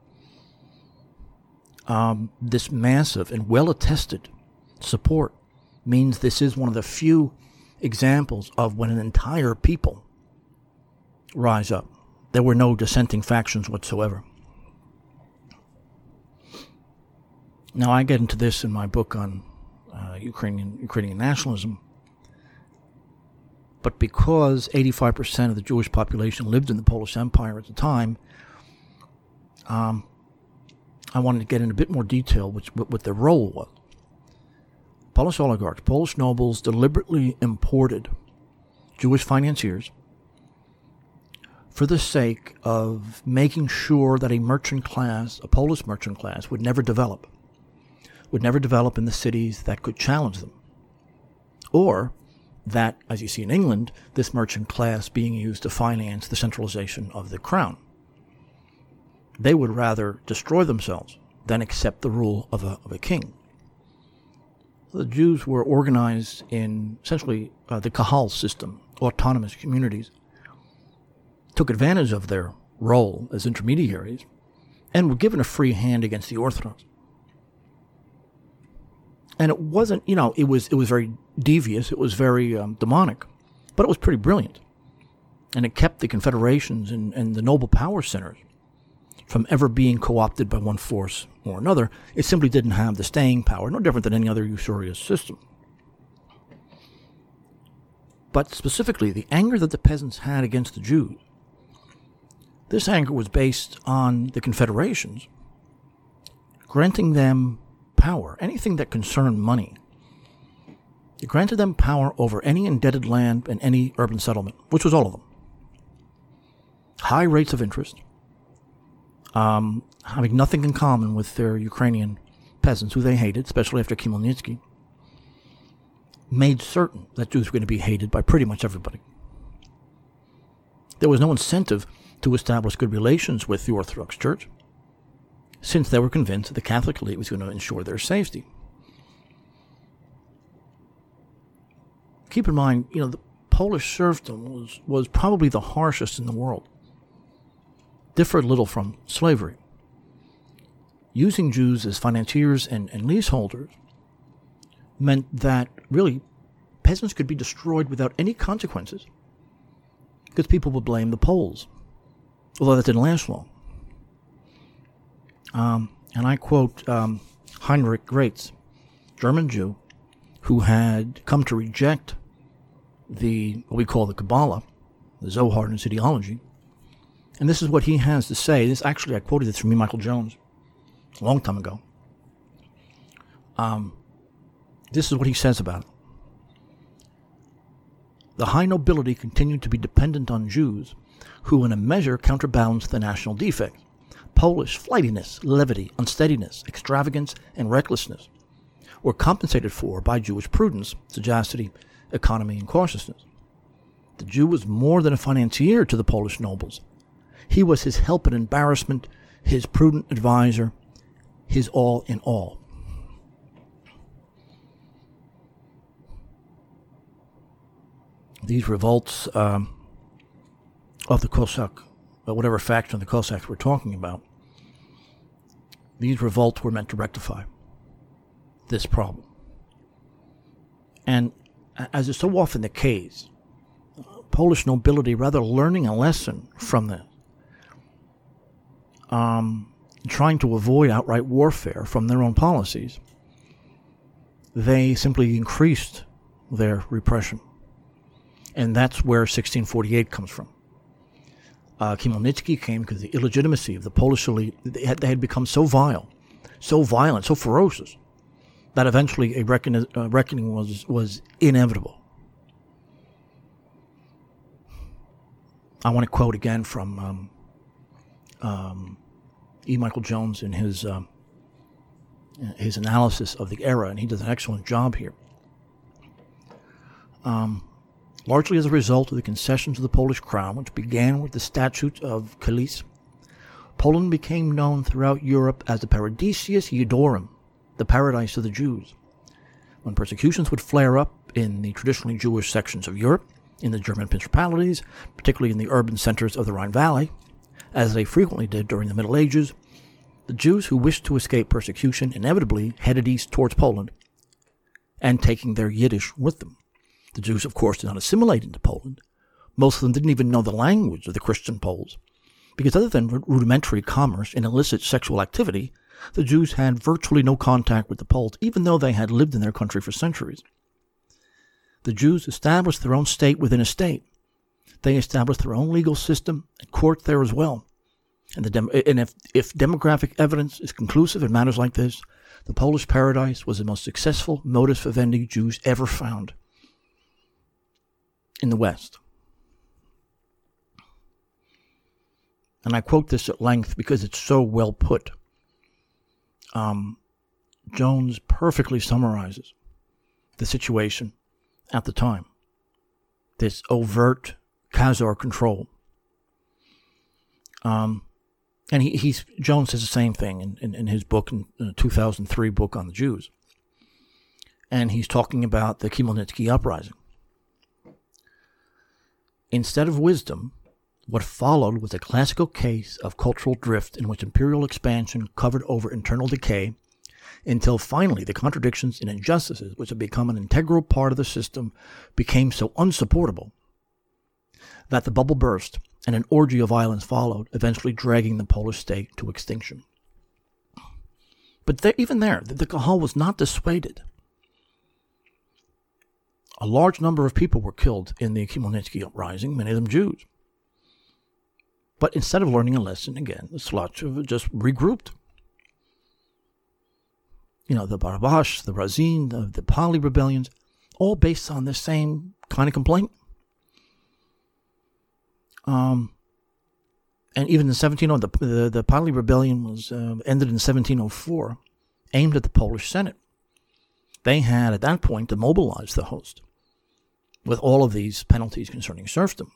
This massive and well-attested support means this is one of the few examples of when an entire people rise up. There were no dissenting factions whatsoever. Now, I get into this in my book on Ukrainian nationalism, but because 85% of the Jewish population lived in the Polish Empire at the time, I wanted to get in a bit more detail what their role was. Polish oligarchs, Polish nobles deliberately imported Jewish financiers for the sake of making sure that a Polish merchant class, would never develop in the cities that could challenge them. Or that, as you see in England, this merchant class being used to finance the centralization of the crown. They would rather destroy themselves than accept the rule of a king. The Jews were organized in essentially the Kahal system, autonomous communities, took advantage of their role as intermediaries, and were given a free hand against the Orthodox. And it wasn't, it was very devious, it was very demonic, but it was pretty brilliant. And it kept the confederations and the noble power centers from ever being co-opted by one force or another. It simply didn't have the staying power, no different than any other usurious system. But specifically, the anger that the peasants had against the Jews, this anger was based on the confederations granting them power, anything that concerned money. It granted them power over any indebted land and any urban settlement, which was all of them. High rates of interest, having nothing in common with their Ukrainian peasants, who they hated, especially after Khmelnytsky, made certain that Jews were going to be hated by pretty much everybody. There was no incentive to establish good relations with the Orthodox Church, since they were convinced that the Catholic elite was going to ensure their safety. Keep in mind, the Polish serfdom was probably the harshest in the world. Differed little from slavery. Using Jews as financiers and leaseholders meant that, really, peasants could be destroyed without any consequences, because people would blame the Poles, although that didn't last long. And I quote Heinrich Graetz, German Jew, who had come to reject what we call the Kabbalah, the Zohar and its ideology. And this is what he has to say. I quoted this from E. Michael Jones a long time ago. This is what he says about it. The high nobility continued to be dependent on Jews, who in a measure counterbalanced the national defects. Polish flightiness, levity, unsteadiness, extravagance, and recklessness were compensated for by Jewish prudence, sagacity, economy, and cautiousness. The Jew was more than a financier to the Polish nobles. He was his help in embarrassment, his prudent advisor, his all in all. These revolts of the Cossack, whatever faction of the Cossacks we're talking about, these revolts were meant to rectify this problem. And as is so often the case, Polish nobility, rather learning a lesson from this, trying to avoid outright warfare from their own policies, they simply increased their repression. And that's where 1648 comes from. Khmelnytsky came because the illegitimacy of the Polish elite, they had become so vile, so violent, so ferocious, that eventually a reckoning was inevitable. I want to quote again from E. Michael Jones in his analysis of the era, and he does an excellent job here. Largely as a result of the concessions of the Polish crown, which began with the Statute of Kalisz, Poland became known throughout Europe as the Paradisius Judorum, the paradise of the Jews. When persecutions would flare up in the traditionally Jewish sections of Europe, in the German principalities, particularly in the urban centers of the Rhine Valley, as they frequently did during the Middle Ages, the Jews who wished to escape persecution inevitably headed east towards Poland, and taking their Yiddish with them. The Jews, of course, did not assimilate into Poland. Most of them didn't even know the language of the Christian Poles, because other than rudimentary commerce and illicit sexual activity, the Jews had virtually no contact with the Poles, even though they had lived in their country for centuries. The Jews established their own state within a state. They established their own legal system and court there as well. And if demographic evidence is conclusive in matters like this, the Polish paradise was the most successful modus vivendi Jews ever found in the West. And I quote this at length because it's so well put. Jones perfectly summarizes the situation at the time. This overt Khazar control. And Jones says the same thing in his book, in 2003 book on the Jews. And he's talking about the Khmelnytsky uprising. Instead of wisdom, what followed was a classical case of cultural drift in which imperial expansion covered over internal decay until finally the contradictions and injustices which had become an integral part of the system became so unsupportable that the bubble burst and an orgy of violence followed, eventually dragging the Polish state to extinction. But even there, the Kahal was not dissuaded. A large number of people were killed in the Khmelnytsky uprising, many of them Jews. But instead of learning a lesson, again, the Sluch just regrouped. The Barabash, the Razin, the Pali rebellions, all based on the same kind of complaint. And even in the Pali rebellion was ended in 1704, aimed at the Polish Senate. They had, at that point, demobilized the host with all of these penalties concerning serfdom.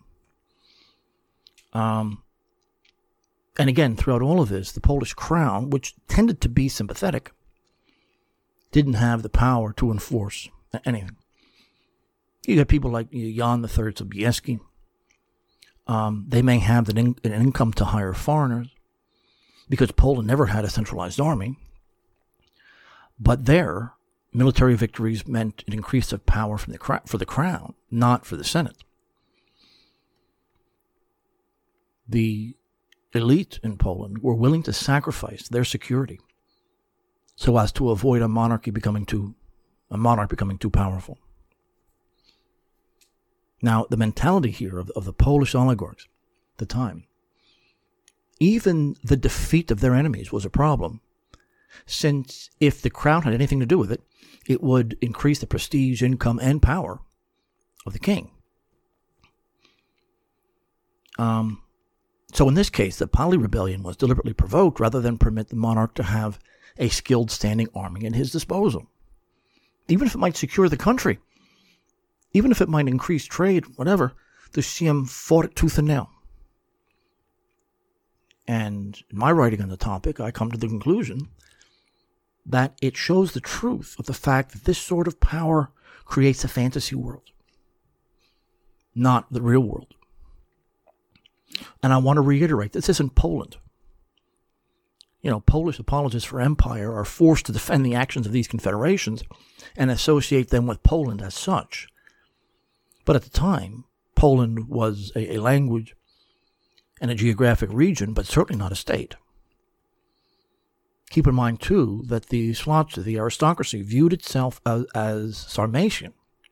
And again, throughout all of this, the Polish crown, which tended to be sympathetic, didn't have the power to enforce anything. You had people like Jan III Sobieski. They may have an income to hire foreigners, because Poland never had a centralized army. But there, military victories meant an increase of power for the crown, not for the Senate. The elite in Poland were willing to sacrifice their security so as to avoid a monarch becoming too powerful. Now, the mentality here of the Polish oligarchs at the time, even the defeat of their enemies was a problem, since if the crown had anything to do with it, it would increase the prestige, income, and power of the king. So in this case, the Pali rebellion was deliberately provoked rather than permit the monarch to have a skilled standing army at his disposal. Even if it might secure the country, even if it might increase trade, whatever, the Sejm fought it tooth and nail. And in my writing on the topic, I come to the conclusion that it shows the truth of the fact that this sort of power creates a fantasy world, not the real world. And I want to reiterate, this isn't Poland. Polish apologists for empire are forced to defend the actions of these confederations and associate them with Poland as such. But at the time, Poland was a language and a geographic region, but certainly not a state. Keep in mind, too, that the Slavs, the aristocracy, viewed itself as Sarmatian,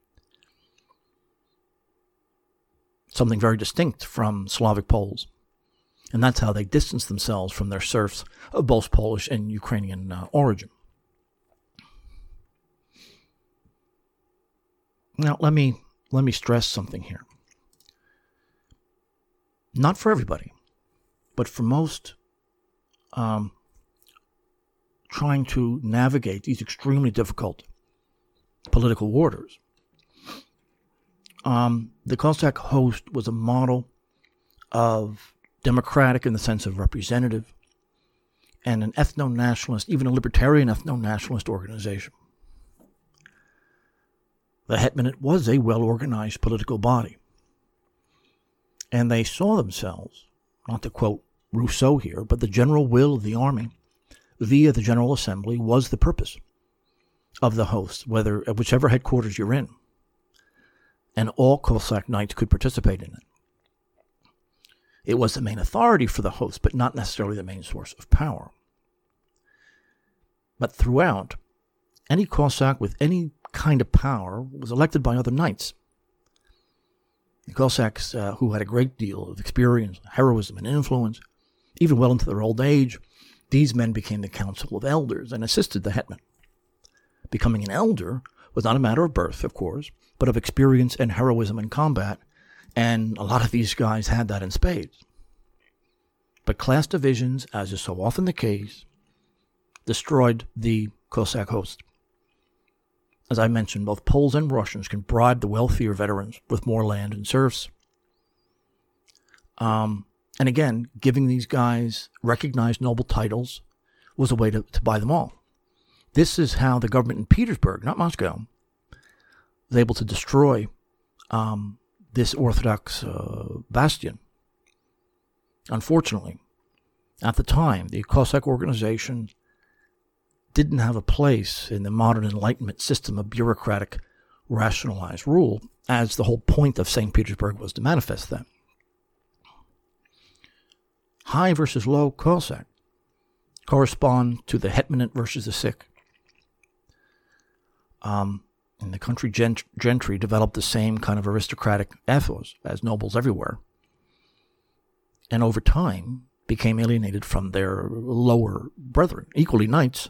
something very distinct from Slavic Poles. And that's how they distanced themselves from their serfs of both Polish and Ukrainian origin. Now, let me stress something here. Not for everybody, but for most trying to navigate these extremely difficult political waters. The Cossack host was a model of democratic in the sense of representative and an ethno-nationalist, even a libertarian ethno-nationalist organization. The Hetmanate was a well-organized political body. And they saw themselves, not to quote Rousseau here, but the general will of the army via the General Assembly was the purpose of the host, whichever headquarters you're in. And all Cossack knights could participate in it. It was the main authority for the host, but not necessarily the main source of power. But throughout, any Cossack with any kind of power was elected by other knights. The Cossacks, who had a great deal of experience, heroism, and influence, even well into their old age, these men became the council of elders and assisted the hetman. Becoming an elder was not a matter of birth, of course, but of experience and heroism in combat, and a lot of these guys had that in spades. But class divisions, as is so often the case, destroyed the Cossack host. As I mentioned, both Poles and Russians can bribe the wealthier veterans with more land and serfs. And again, giving these guys recognized noble titles was a way to buy them all. This is how the government in Petersburg, not Moscow, was able to destroy this Orthodox bastion. Unfortunately, at the time, the Cossack organization didn't have a place in the modern Enlightenment system of bureaucratic, rationalized rule, as the whole point of St. Petersburg was to manifest that. High versus low Cossack correspond to the hetmanate versus the Sikh. And the country gentry developed the same kind of aristocratic ethos as nobles everywhere, and over time became alienated from their lower brethren, equally knights,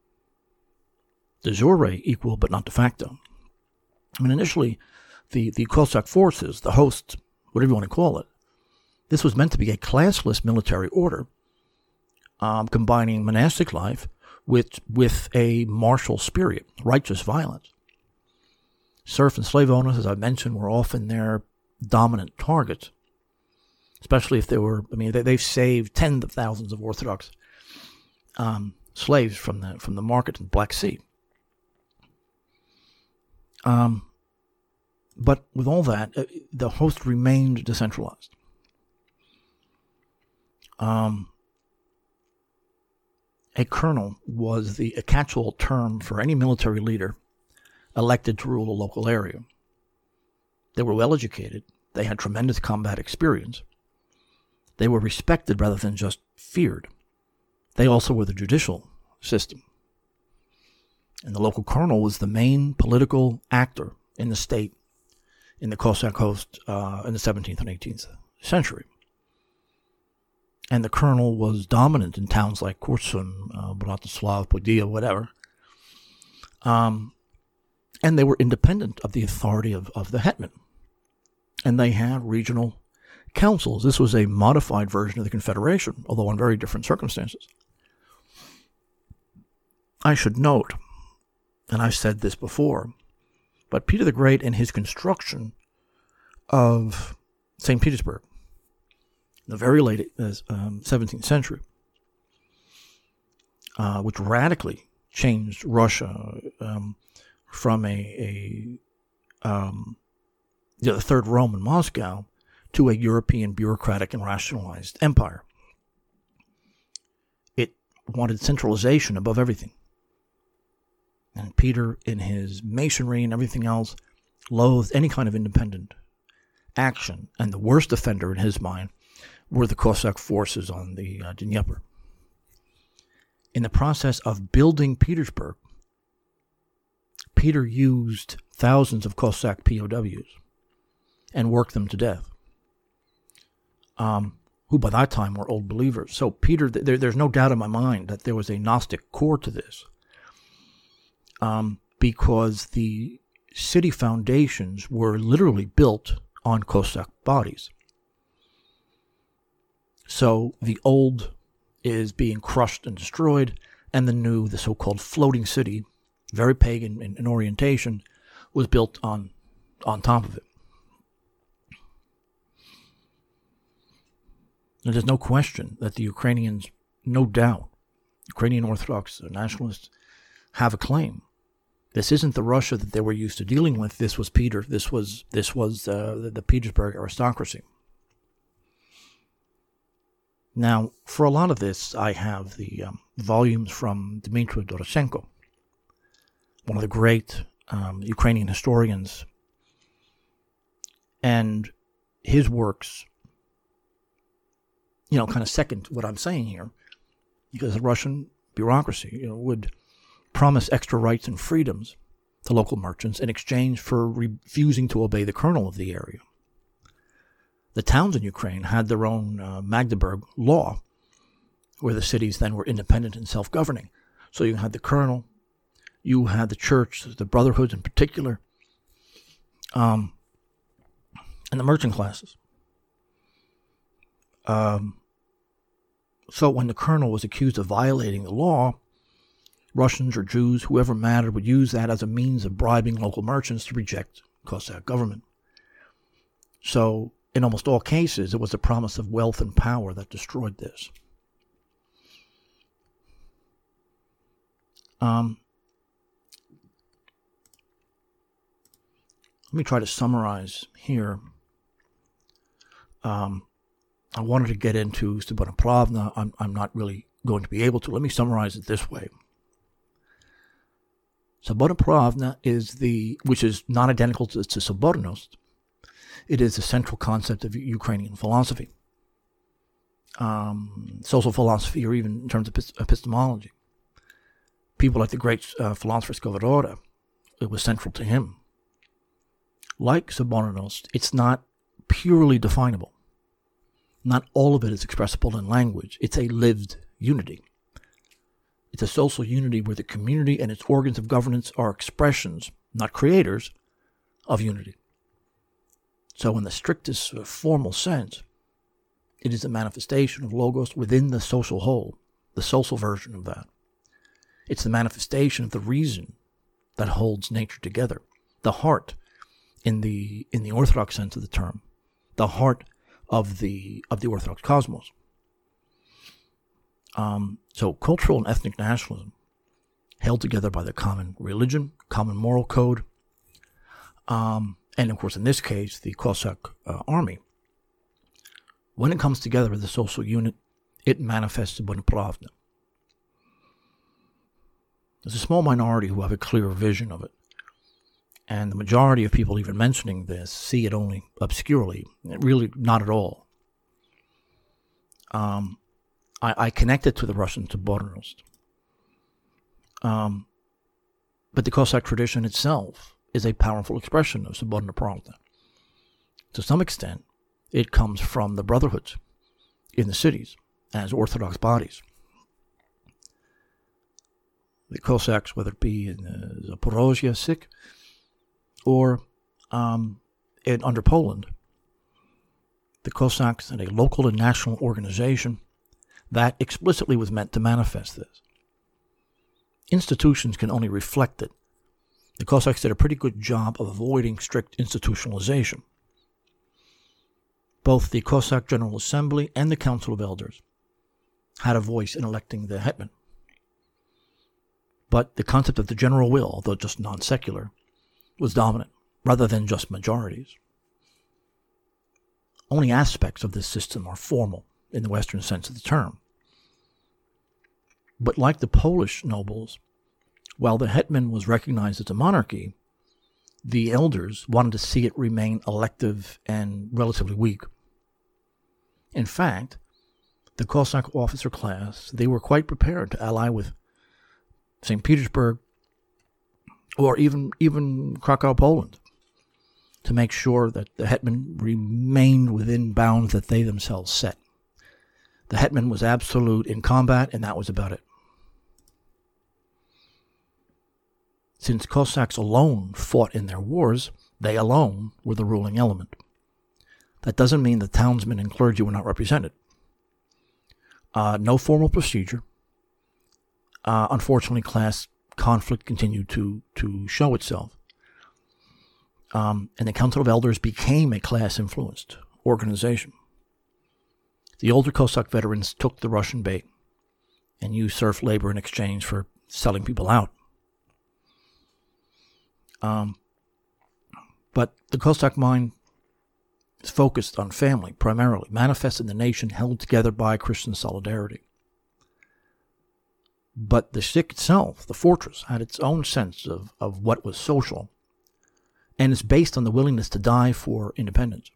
de jure equal but not de facto. I mean, initially, the Cossack forces, the host, whatever you want to call it, this was meant to be a classless military order, combining monastic life with a martial spirit, righteous violence. Serf and slave owners, as I mentioned, were often their dominant targets, especially if they were, they've saved tens of thousands of Orthodox slaves from the market in the Black Sea. But with all that, the host remained decentralized. A colonel was a catch-all term for any military leader elected to rule a local area. They were well-educated. They had tremendous combat experience. They were respected rather than just feared. They also were the judicial system. And the local colonel was the main political actor in the state, in the Cossack host in the 17th and 18th century. And the colonel was dominant in towns like Korsun, Bratislav, Podia, whatever. And they were independent of the authority of the hetman. And they had regional councils. This was a modified version of the Confederation, although in very different circumstances. I should note, and I've said this before, but Peter the Great and his construction of St. Petersburg, in the very late 17th century, which radically changed Russia from the Third Rome in Moscow to a European bureaucratic and rationalized empire. It wanted centralization above everything. And Peter, in his masonry and everything else, loathed any kind of independent action. And the worst offender in his mind were the Cossack forces on the Dnieper. in the process of building Petersburg, Peter used thousands of Cossack POWs and worked them to death, who by that time were old believers. So Peter, there's no doubt in my mind that there was a Gnostic core to this, because the city foundations were literally built on Cossack bodies. So the old is being crushed and destroyed, and the new, the so-called floating city, very pagan in orientation, was built on top of it. And there's no question that the Ukrainians, no doubt, Ukrainian Orthodox nationalists, have a claim. This isn't the Russia that they were used to dealing with. This was Peter. This was the Petersburg aristocracy. Now, for a lot of this, I have the volumes from Dmitry Doroshenko, one of the great Ukrainian historians, and his works, kind of second what I'm saying here, because the Russian bureaucracy, would promise extra rights and freedoms to local merchants in exchange for refusing to obey the colonel of the area. The towns in Ukraine had their own Magdeburg law, where the cities then were independent and self-governing. So you had the colonel, you had the church, the brotherhoods in particular, and the merchant classes. So when the colonel was accused of violating the law, Russians or Jews, whoever mattered, would use that as a means of bribing local merchants to reject Cossack government. So in almost all cases, it was the promise of wealth and power that destroyed this. Let me try to summarize here. I wanted to get into Svoboda Pravda. I'm not really going to be able to. Let me summarize it this way. Svoboda Pravda is which is not identical to Sobornost. It is the central concept of Ukrainian philosophy, social philosophy, or even in terms of epistemology. People like the great philosopher Skovoroda, it was central to him. Like Sobornost, it's not purely definable. Not all of it is expressible in language. It's a lived unity. It's a social unity where the community and its organs of governance are expressions, not creators, of unity. So in the strictest formal sense, it is a manifestation of Logos within the social whole, the social version of that. It's the manifestation of the reason that holds nature together, the heart in the Orthodox sense of the term, the heart of the Orthodox cosmos. So cultural and ethnic nationalism, held together by the common religion, common moral code, and of course in this case the Cossack army. When it comes together as a social unit, it manifests Svoboda Pravda. There's a small minority who have a clear vision of it, and the majority of people even mentioning this see it only obscurely, really not at all. I connect it to the Russian Sobornost. But the Cossack tradition itself is a powerful expression of Svoboda Pravda. To some extent, it comes from the brotherhoods in the cities as Orthodox bodies. The Cossacks, whether it be in Zaporozhye, Sich, or under Poland, the Cossacks had a local and national organization that explicitly was meant to manifest this. Institutions can only reflect it. The Cossacks did a pretty good job of avoiding strict institutionalization. Both the Cossack General Assembly and the Council of Elders had a voice in electing the hetman. But the concept of the general will, although just non-secular, was dominant, rather than just majorities. Only aspects of this system are formal in the Western sense of the term. But like the Polish nobles, while the hetman was recognized as a monarchy, the elders wanted to see it remain elective and relatively weak. In fact, the Cossack officer class, they were quite prepared to ally with St. Petersburg or even Krakow, Poland, to make sure that the hetman remained within bounds that they themselves set. The hetman was absolute in combat, and that was about it. Since Cossacks alone fought in their wars, they alone were the ruling element. That doesn't mean the townsmen and clergy were not represented. No formal procedure. Unfortunately, class conflict continued to show itself. And the Council of Elders became a class-influenced organization. The older Cossack veterans took the Russian bait and used serf labor in exchange for selling people out. But the Cossack mind is focused on family, primarily, manifest in the nation held together by Christian solidarity. But the Sich itself, the fortress, had its own sense of what was social, and is based on the willingness to die for independence.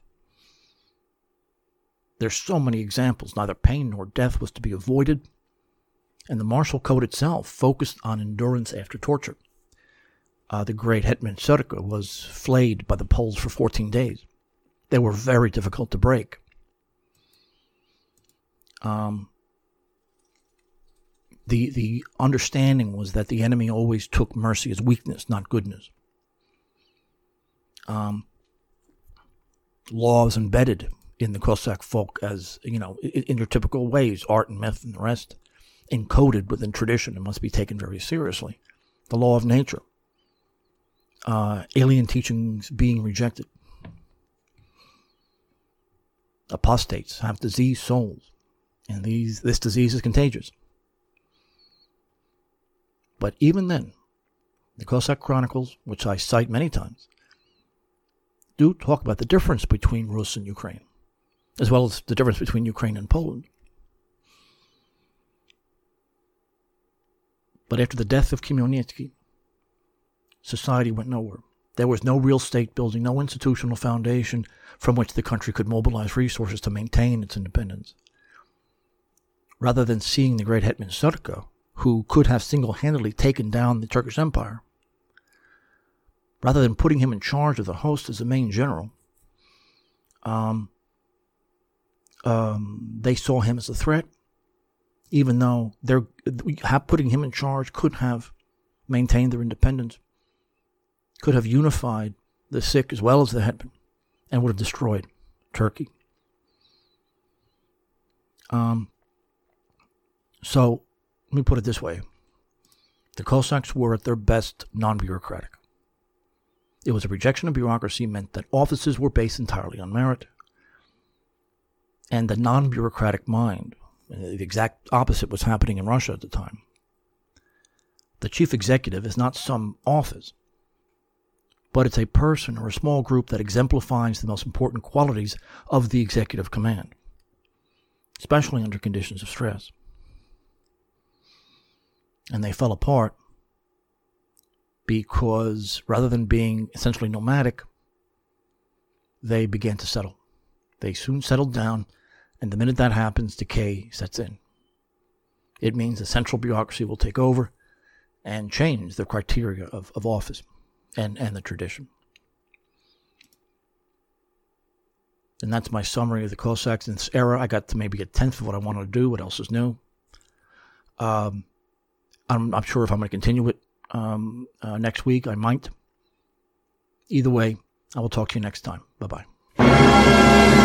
There's so many examples. Neither pain nor death was to be avoided, and the martial code itself focused on endurance after torture. The great Hetman Serko was flayed by the Poles for 14 days. They were very difficult to break. The understanding was that the enemy always took mercy as weakness, not goodness. Laws embedded in the Cossack folk as, in their typical ways, art and myth and the rest, encoded within tradition and must be taken very seriously. The law of nature. Alien teachings being rejected. Apostates have diseased souls, and this disease is contagious. But even then, the Cossack Chronicles, which I cite many times, do talk about the difference between Rus and Ukraine, as well as the difference between Ukraine and Poland. But after the death of Khmelnytsky, society went nowhere. There was no real state building, no institutional foundation from which the country could mobilize resources to maintain its independence. Rather than seeing the great Hetman Serko, who could have single-handedly taken down the Turkish Empire, rather than putting him in charge of the host as the main general, they saw him as a threat, even though putting him in charge could have maintained their independence, could have unified the Sich as well as the hetman, and would have destroyed Turkey. So, let me put it this way. The Cossacks were at their best non-bureaucratic. It was a rejection of bureaucracy meant that offices were based entirely on merit. And the non-bureaucratic mind, the exact opposite was happening in Russia at the time. The chief executive is not some office, but it's a person or a small group that exemplifies the most important qualities of the executive command, especially under conditions of stress. And they fell apart because rather than being essentially nomadic, they began to settle. They soon settled down, and the minute that happens, decay sets in. It means the central bureaucracy will take over and change the criteria of office and the tradition. And that's my summary of the Cossacks in this era. I got to maybe a tenth of what I wanted to do. What else is new? I'm not sure if I'm going to continue it next week. I might. Either way, I will talk to you next time. Bye-bye.